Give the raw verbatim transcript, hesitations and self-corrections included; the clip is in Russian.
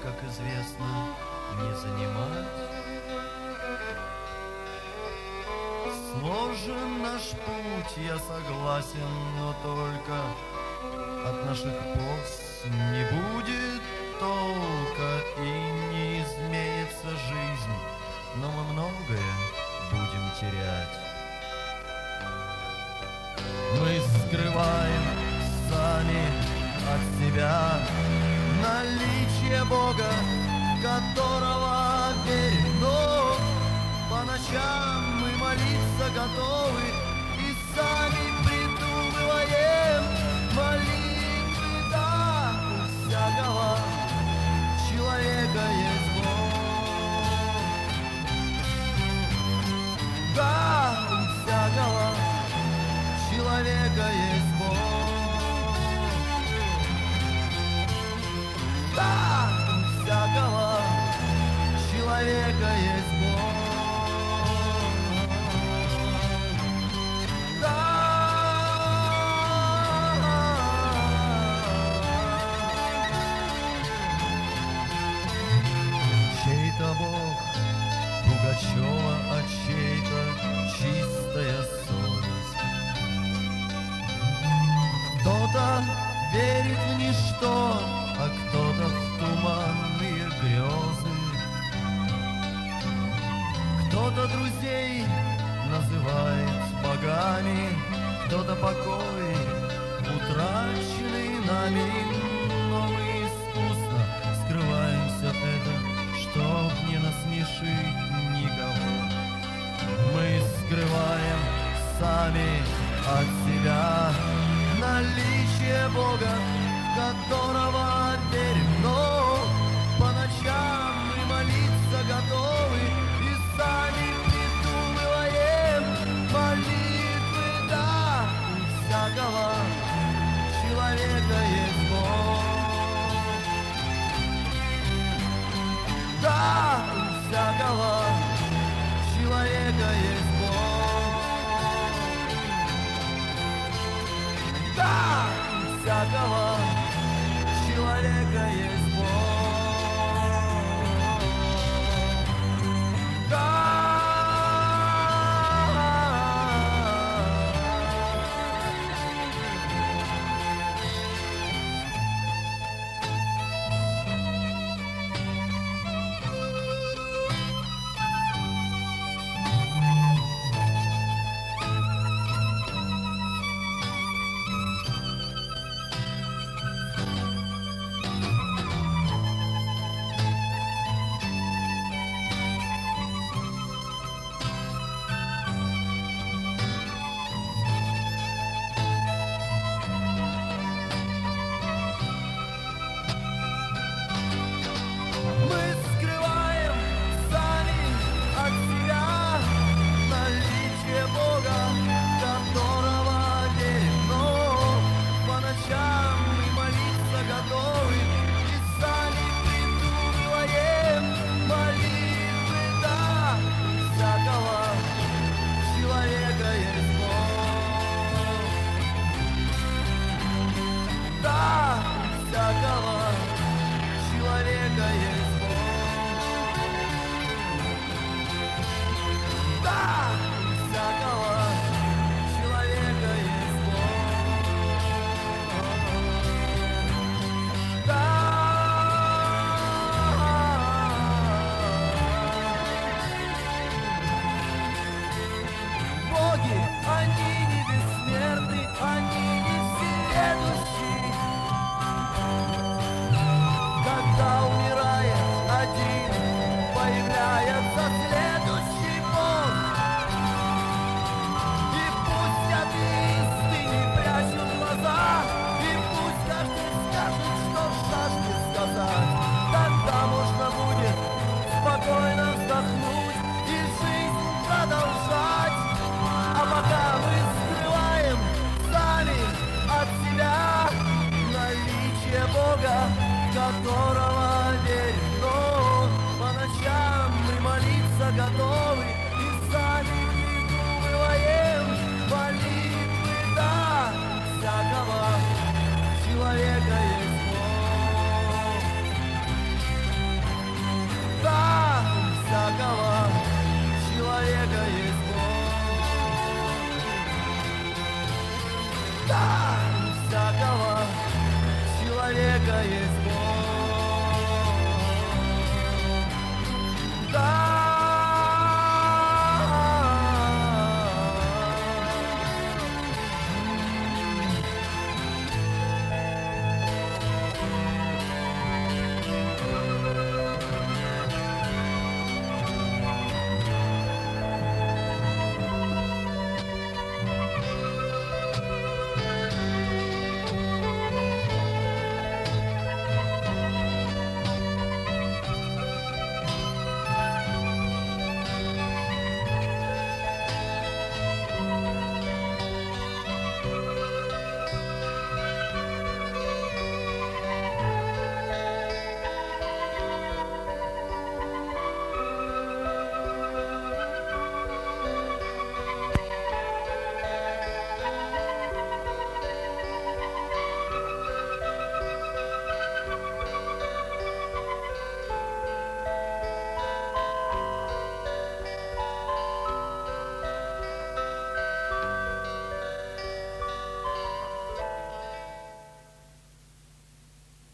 как известно, не занимать. Сложен наш путь, я согласен, но только от наших поз не будет толка и не изменится жизнь, но мы многое будем терять. Мы скрываем сами от себя наличие Бога, которого верим, но по ночам мы молиться готовы и сами придумываем молитвы. Да, у всякого человека есть Бог. Да, у всякого человека есть Бог. Да, у всякого человека есть Бог. Чей-то Бог Пугачева, а чей-то чистая совесть. Кто-то верит в ничто, а кто-то в туманные грезы. Кто-то друзей называет богами, кто-то покой, утраченный нами. Но мы искусно скрываем все это, чтоб не насмешить никого. Мы скрываем сами от себя наличие Бога, в которого верим, но по ночам мы молиться готовы и сами придумываем молитвы. Да, у всякого человека есть Бог. Да, у всякого человека есть Бог. Да, у всякого человека есть Бог. Да. Которого верим, но по ночам мы молиться готовы и сами придумываем молитвы. Да, всякого человека есть Бог. всякого человека есть Бог. Да, у всякого человека есть Бог.